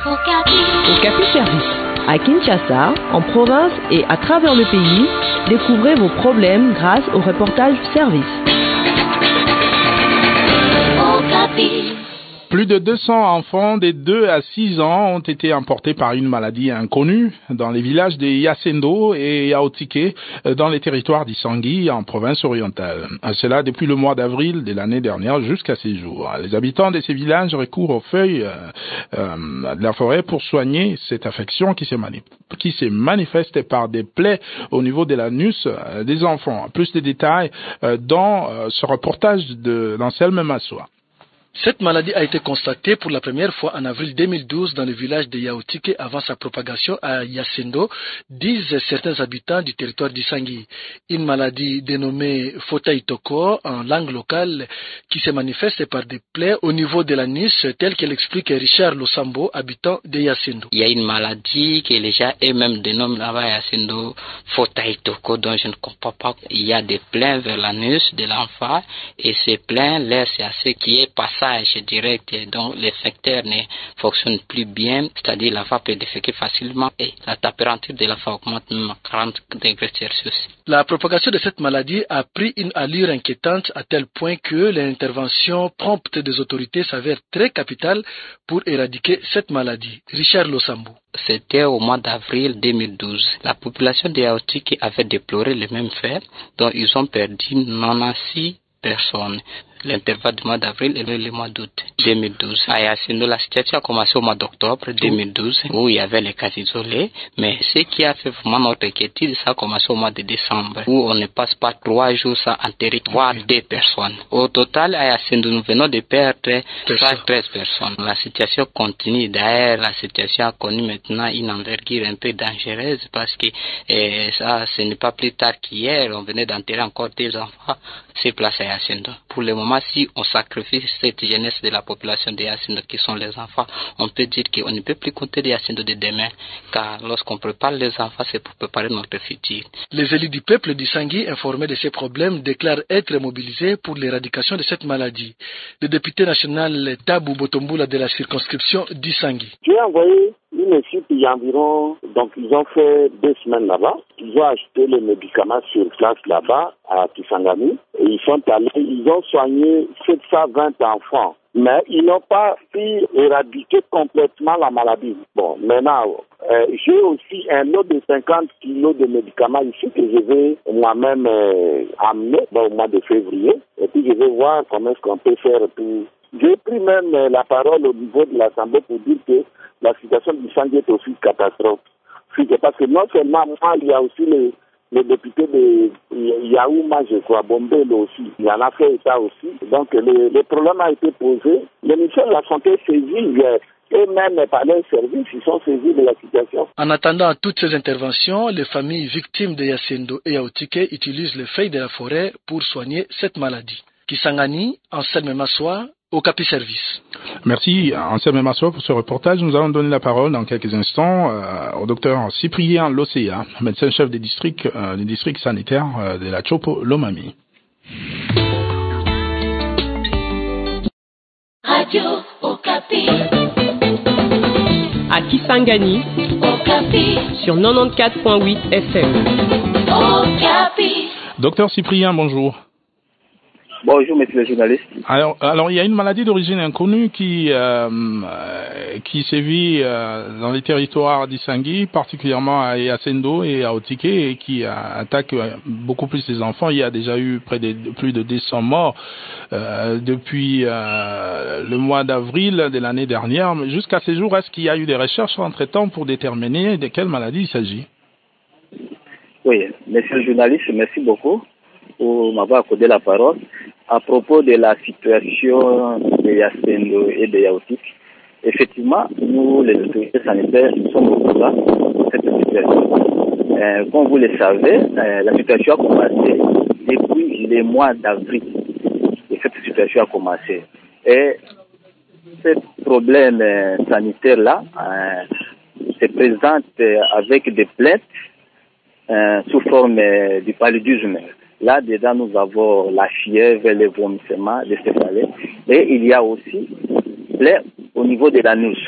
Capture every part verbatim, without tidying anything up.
Okapi Service. À Kinshasa, en province et à travers le pays, découvrez vos problèmes grâce au reportage Service. Okapi. Plus de deux cents enfants des deux à six ans ont été emportés par une maladie inconnue dans les villages de Yassendo et Yaotike dans les territoires d'Issangui en province orientale. Cela depuis le mois d'avril de l'année dernière jusqu'à ces jours. Les habitants de ces villages recourent aux feuilles euh, euh, de la forêt pour soigner cette affection qui se, mani- qui se manifeste par des plaies au niveau de l'anus euh, des enfants. Plus de détails euh, dans euh, ce reportage de d'Anselme Massoua. Cette maladie a été constatée pour la première fois en avril deux mille douze dans le village de Yaotike avant sa propagation à Yassendo, disent certains habitants du territoire d'Issangui. Une maladie dénommée Fotaitoko en langue locale qui se manifeste par des plaies au niveau de l'anus, telle qu'elle explique Richard Losambo, habitant de Yassendo. Il y a une maladie que les gens eux-mêmes dénomment là-bas à Yassendo Fotaitoko dont je ne comprends pas. Il y a des plaies vers l'anus de l'enfant et ces plaies laissent à ce qui est passé direct, donc les facteurs ne fonctionnent plus bien, c'est-à-dire l'enfant peut déféquer facilement et la température de l'enfant augmente même à quarante degrés Celsius. La propagation de cette maladie a pris une allure inquiétante à tel point que l'intervention prompte des autorités s'avère très capitale pour éradiquer cette maladie. Richard Losambo. C'était au mois d'avril deux mille douze. La population de Yaotike avait déploré le même fait, dont ils ont perdu quatre-vingt-six personnes. L'intervalle du mois d'avril et le mois d'août deux mille douze. À Yassendo, la situation a commencé au mois d'octobre deux mille douze, où il y avait les cas isolés, mais ce qui a fait vraiment notre inquiétude, ça a commencé au mois de décembre, où on ne passe pas trois jours sans enterrer, voire deux personnes. Au total, à Yassendo, nous venons de perdre treize personnes. La situation continue. D'ailleurs, la situation a connu maintenant une envergure un peu dangereuse, parce que eh, ça, ce n'est pas plus tard qu'hier, on venait d'enterrer encore des enfants sur place à Yassendo. Pour le moment, si on sacrifie cette jeunesse de la population de Yassendo qui sont les enfants, on peut dire qu'on ne peut plus compter de Yassendo de demain, car lorsqu'on prépare les enfants, c'est pour préparer notre futur. Les élus du peuple d'Issangui, informés de ces problèmes, déclarent être mobilisés pour l'éradication de cette maladie. Le député national Tabou Botomboula de la circonscription d'Issangui. J'ai envoyé une équipe il y a environ, donc ils ont fait deux semaines là-bas. Ils ont acheté les médicaments sur place là-bas à Kisangani et ils sont allés, ils ont soigné sept cent vingt enfants. Mais ils n'ont pas pu éradiquer complètement la maladie. Bon, maintenant, euh, j'ai aussi un lot de cinquante kilos de médicaments ici que je vais moi-même euh, amener bon, au mois de février. Et puis je vais voir comment est-ce qu'on peut faire tout. J'ai pris même euh, la parole au niveau de l'Assemblée pour dire que la situation du sang est aussi catastrophe. Parce que non seulement moi, il y a aussi les, les députés de Yaouma, je crois, Bombelo aussi. Il y en a fait ça aussi. Donc le, le problème a été posé. Le ministère de la Santé saisit et même par les services, ils sont saisis de la situation. En attendant toutes ces interventions, les familles victimes de Yassendo et Yaotike utilisent les feuilles de la forêt pour soigner cette maladie. Kisangani, Anselme Massoua, Okapi Service. Merci Anselme Massoua pour ce reportage. Nous allons donner la parole dans quelques instants euh, au docteur Cyprien Losea, médecin-chef des districts, euh, des districts sanitaires euh, de la Chopo Lomami. Radio Okapi. À Kisangani, Okapi. Sur quatre-vingt-quatorze virgule huit F M. Okapi. Docteur Cyprien, bonjour. Bonjour, monsieur le journaliste. Alors, alors, il y a une maladie d'origine inconnue qui euh, qui sévit euh, dans les territoires d'Issangui, particulièrement à Yassendo et à Otike, et qui euh, attaque beaucoup plus les enfants. Il y a déjà eu près de plus de deux cents morts euh, depuis euh, le mois d'avril de l'année dernière. Mais jusqu'à ce jour, est-ce qu'il y a eu des recherches entre-temps pour déterminer de quelle maladie il s'agit? Oui, monsieur le journaliste, merci beaucoup pour m'avoir accordé la parole. À propos de la situation de Yassendo et de Yaotike, effectivement, nous, les autorités sanitaires, nous sommes au courant de cette situation. Euh, comme vous le savez, euh, la situation a commencé depuis le mois d'avril. Et cette situation a commencé. Et ce problème euh, sanitaire-là euh, se présente euh, avec des plaintes euh, sous forme euh, du paludisme. Là, dedans, nous avons la fièvre, les vomissements, les céphalées. Et il y a aussi plaies au niveau de l'anus.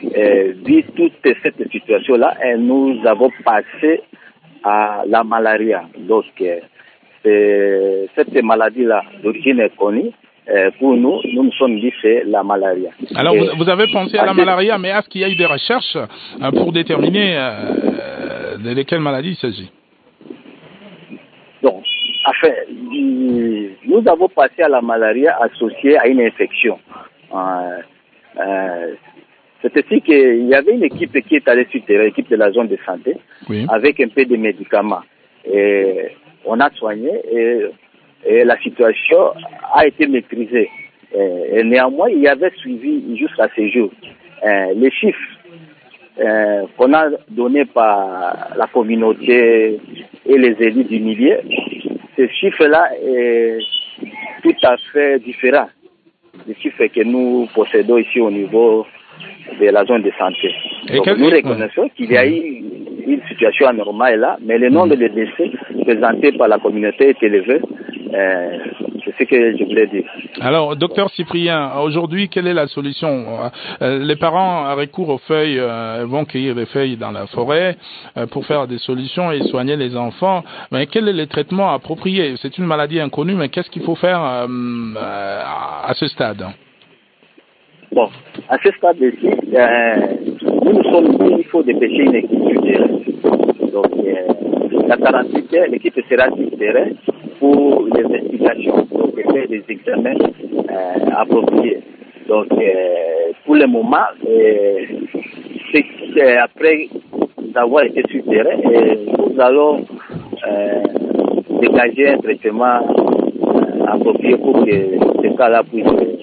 euh, vu toute cette situation-là, nous avons passé à la malaria. Donc, euh, cette maladie-là, d'origine est connue. Euh, pour nous, nous nous sommes dit c'est la malaria. Alors, Et, vous, vous avez pensé à la malaria, mais est-ce qu'il y a eu des recherches euh, pour déterminer euh, de lesquelles maladies il s'agit? Donc, enfin, nous avons passé à la malaria associée à une infection. Euh, euh, C'est ainsi qu'il y avait une équipe qui est allée sur terrain, l'équipe de la zone de santé, oui, avec un peu de médicaments. Et on a soigné et, et la situation a été maîtrisée. Et, et néanmoins, il y avait suivi jusqu'à ce jour. Euh, les chiffres euh, qu'on a donnés par la communauté et les élus du milieu, ces chiffres-là est tout à fait différent des chiffres que nous possédons ici au niveau de la zone de santé. Donc, nous reconnaissons ouais. qu'il y a eu une situation anormale là, mais le nombre de décès présentés par la communauté est élevé. Euh, c'est ce que je voulais dire. Alors, docteur Cyprien, aujourd'hui, quelle est la solution? euh, Les parents recourent aux feuilles, euh, vont cueillir des feuilles dans la forêt euh, pour faire des solutions et soigner les enfants. Mais quel est le traitement approprié? C'est une maladie inconnue, mais qu'est-ce qu'il faut faire euh, euh, à ce stade? Bon, à ce stade-ci, euh, nous nous sommes dit qu'il faut dépêcher une équipe du terrain. Donc, euh, la quarante-huit heures, l'équipe sera sur le terrain pour les investigations, donc faire des examens euh, appropriés. Donc, euh, pour le moment, euh, c'est, c'est après avoir été sur le terrain, et nous allons euh, dégager un traitement euh, approprié pour que ce cas-là puisse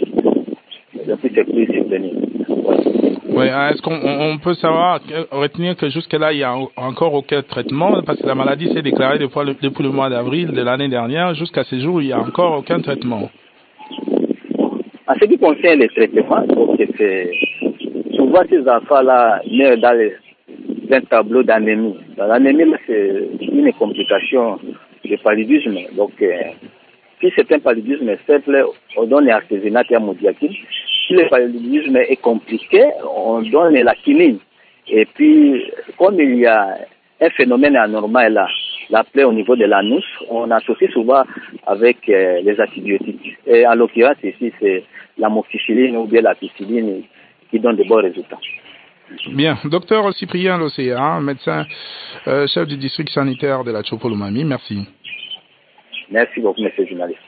Oui, est-ce qu'on on peut savoir, retenir que jusque-là, il n'y a encore aucun traitement, parce que la maladie s'est déclarée depuis le, depuis le mois d'avril de l'année dernière, jusqu'à ce jour, il n'y a encore aucun traitement. En ce qui concerne les traitements, donc c'est, souvent ces enfants-là naissent dans les, un tableau d'anémie. L'anémie, c'est une complication du paludisme. Donc, euh, si c'est un paludisme simple, on donne l'artésunate et amodiaquine. Si le paludisme est compliqué, on donne la quinine. Et puis, comme il y a un phénomène anormal là, la plaie au niveau de l'anus, on associe souvent avec euh, les antibiotiques. Et en l'occurrence ici, c'est l'amoxicilline ou bien la pénicilline qui donne de bons résultats. Bien. Docteur Cyprien Locéa, médecin euh, chef du district sanitaire de la Tchopolomami, merci. Merci beaucoup, monsieur le journaliste.